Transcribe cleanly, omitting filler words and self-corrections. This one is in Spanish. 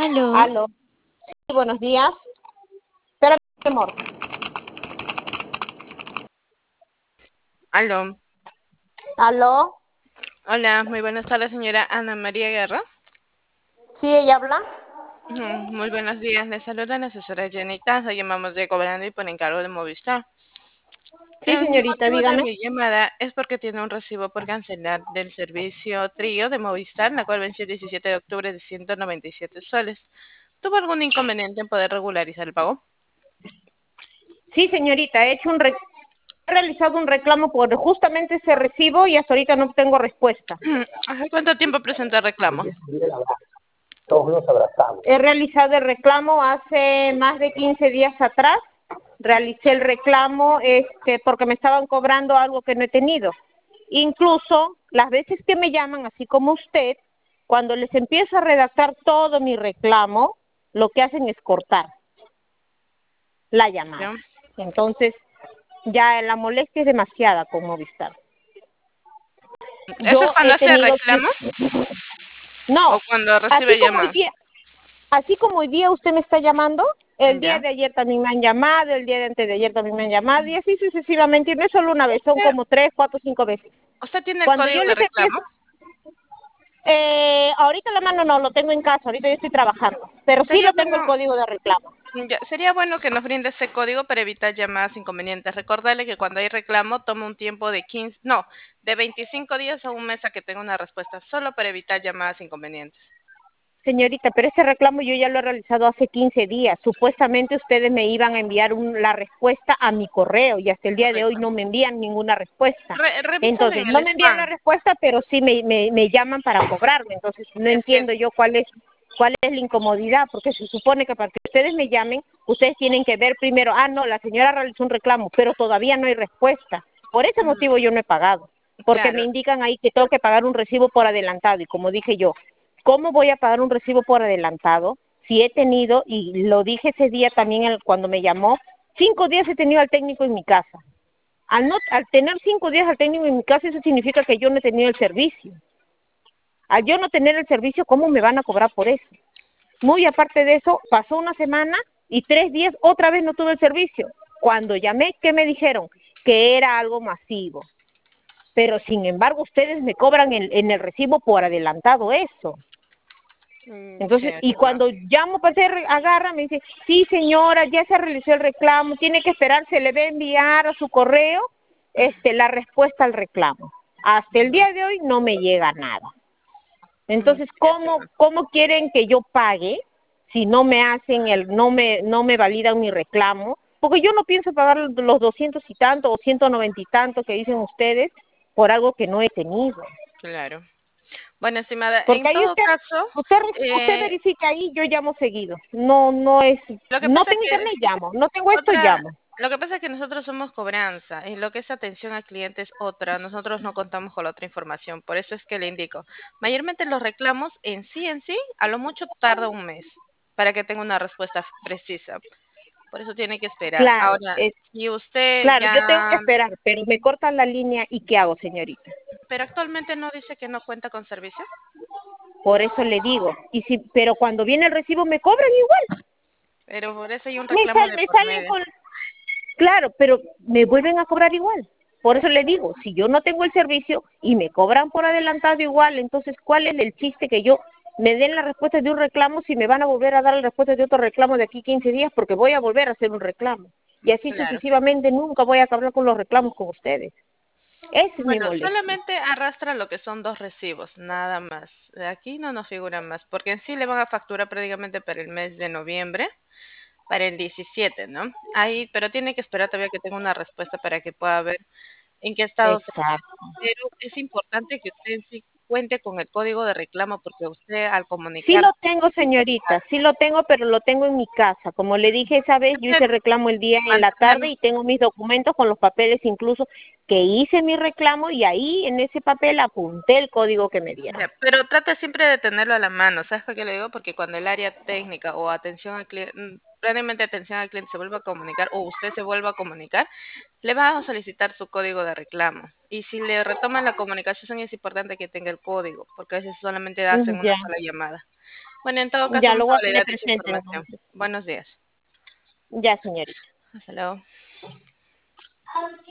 Aló, Aló. Sí, buenos días. Espera, mi amor. aló. Aló. Hola, muy buenas tardes, señora Ana María Guerra. Sí, ella habla. Muy buenos días, le saluda la asesora Jenny Taza. Llamamos de Cobrando y por encargo de Movistar. Sí, El señorita, motivo de dígame. mi llamada es porque tiene un recibo por cancelar del servicio Trío de Movistar, la cual venció el 17 de octubre de 197 soles. ¿Tuvo algún inconveniente en poder regularizar el pago? Sí, señorita, he realizado un reclamo por justamente ese recibo y hasta ahorita no tengo respuesta. ¿Hace cuánto tiempo presentó el reclamo? Todos nos abrazamos. He realizado el reclamo hace más de 15 días atrás. Realicé el reclamo porque me estaban cobrando algo que no he tenido. Incluso las veces que me llaman, así como usted, cuando les empiezo a redactar todo mi reclamo, lo que hacen es cortar la llamada. ¿No? Entonces, ya la molestia es demasiada con Movistar. ¿Eso es Yo cuando he hace tenido, reclamos no, o cuando así recibe como hoy llamadas? día, así como hoy día usted me está llamando, el día ¿Ya? de ayer también me han llamado, el día de antes de ayer también me han llamado, y así sucesivamente, y no es solo una vez, son como 3, 4, 5 veces. ¿Usted tiene el Cuando código yo de les reclamo? empiezo, ahorita la mano no, lo tengo en casa, ahorita yo estoy trabajando, pero sí Sería lo tengo el bueno, código de reclamo. ya, sería bueno que nos brinde ese código para evitar llamadas inconvenientes. Recordarle que cuando hay reclamo toma un tiempo de 15, no, de 25 días a un mes a que tenga una respuesta, solo para evitar llamadas inconvenientes. Señorita, pero ese reclamo yo ya lo he realizado hace 15 días. Supuestamente ustedes me iban a enviar la respuesta a mi correo y hasta el día de hoy Correcto. no me envían ninguna respuesta. Revísalo Entonces, en el no me envían la spam. respuesta, pero sí me llaman para cobrarme. Entonces, no Es que, entiendo yo cuál es la incomodidad, porque se supone que para que ustedes me llamen, ustedes tienen que ver primero, no, la señora realizó un reclamo, pero todavía no hay respuesta. Por ese motivo yo no he pagado, porque me claro, indican ahí que tengo que pagar un recibo por adelantado y como dije yo, ¿cómo voy a pagar un recibo por adelantado si he tenido, y lo dije ese día también cuando me llamó, 5 días he tenido al técnico en mi casa? Al tener 5 días al técnico en mi casa, eso significa que yo no he tenido el servicio. Al yo no tener el servicio, ¿cómo me van a cobrar por eso? Muy aparte de eso, pasó una semana y 3 días otra vez no tuve el servicio. Cuando llamé, ¿qué me dijeron? Que era algo masivo. Pero sin embargo, ustedes me cobran en el recibo por adelantado eso. Entonces, y cierto. cuando llamo para hacer, agarra, me dice, sí señora, ya se realizó el reclamo, tiene que esperar, se le va a enviar a su correo la respuesta al reclamo. Hasta el día de hoy no me llega nada. Entonces, Cierto. ¿cómo quieren que yo pague si no me hacen no me validan mi reclamo? Porque yo no pienso pagar los 200 y tanto o 190 y tanto que dicen ustedes por algo que no he tenido. Claro. Bueno, estimada, Porque en ahí todo caso, usted eh, verifica ahí, yo llamo seguido. No es, lo que no pasa es tengo que internet, llamo. No tengo esto, otra, llamo. lo que pasa es que nosotros somos cobranza y lo que es atención al cliente es otra. Nosotros no contamos con la otra información. Por eso es que le indico. Mayormente los reclamos en sí, a lo mucho tarda un mes para que tenga una respuesta precisa. Por eso tiene que esperar. Claro, Ahora, si usted claro, yo tengo que ya, esperar, pero me cortan la línea y ¿qué hago, señorita? pero actualmente no dice que no cuenta con servicio, Por eso le digo. Pero cuando viene el recibo me cobran igual. pero por eso hay un reclamo de Me por salen medio. con, claro, pero me vuelven a cobrar igual. Por eso le digo, si yo no tengo el servicio y me cobran por adelantado igual, entonces, ¿cuál es el chiste que yo me den la respuesta de un reclamo si me van a volver a dar la respuesta de otro reclamo de aquí 15 días? Porque voy a volver a hacer un reclamo. Y así Claro. sucesivamente nunca voy a acabar con los reclamos con ustedes. Esa es mi Bueno, molestia. solamente arrastra lo que son dos recibos, nada más. De aquí no nos figura más, porque en sí le van a facturar prácticamente para el mes de noviembre, para el 17, ¿no? Ahí, pero tiene que esperar todavía que tenga una respuesta para que pueda ver en qué estado se Exacto. encuentra. Pero es importante que usted en sí cuente con el código de reclamo, porque usted al Sí comunicar, lo tengo, señorita, sí lo tengo, pero lo tengo en mi casa. Como le dije esa vez, yo hice usted el reclamo el día en la tarde mantenerlo. y tengo mis documentos con los papeles incluso que hice mi reclamo y ahí en ese papel apunté el código que me dieron. Ya, pero trate siempre de tenerlo a la mano. ¿Sabes por qué le digo? Porque cuando el área técnica o atención al cliente, probablemente atención al cliente se vuelva a comunicar o usted se vuelva a comunicar, le van a solicitar su código de reclamo. Y si le retoman la comunicación es importante que tenga el código, porque a veces solamente hacen una Ya. sola llamada. Bueno, en todo caso, Ya lo vamos voy a a tener validar esa presente información. entonces. Buenos días. Ya, señorita. Hasta luego.